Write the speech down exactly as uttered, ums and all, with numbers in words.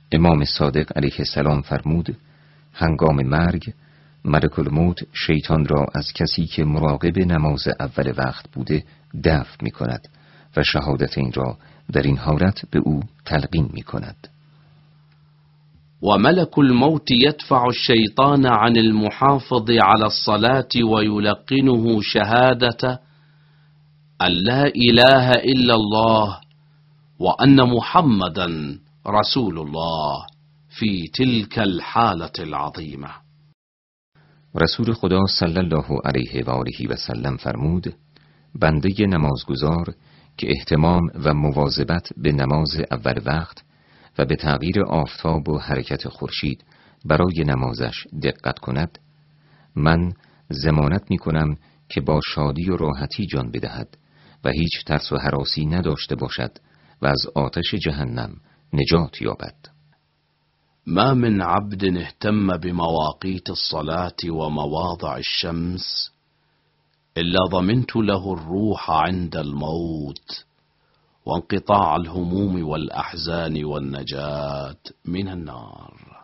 امام صادق علیه السلام فرمود: هنگام مرگ ملک الموت شیطان را از کسی که مراقب نماز اول وقت بوده دفع می کند و شهادت این را در این حالت به او تلقین می کند. وملك الموت يدفع الشيطان عن المحافظ على الصلاة ويلقنه شهادة أن لا إله إلا الله وأن محمدا رسول الله في تلك الحالة العظيمة. رسول خدا صلی الله علیه و آله و سلم فرمود: بنده نمازگزار که اهتمام و مواظبت به نماز اول وقت و به تغییر آفتاب و حرکت خورشید برای نمازش دقت کند، من ضمانت می کنم که با شادی و راحتی جان بدهد و هیچ ترس و هراسی نداشته باشد و از آتش جهنم نجات یابد. ما من عبد اهتم بمواقيت الصلاة ومواضع الشمس إلا ضمنت له الروح عند الموت وانقطاع الهموم والأحزان والنجاة من النار.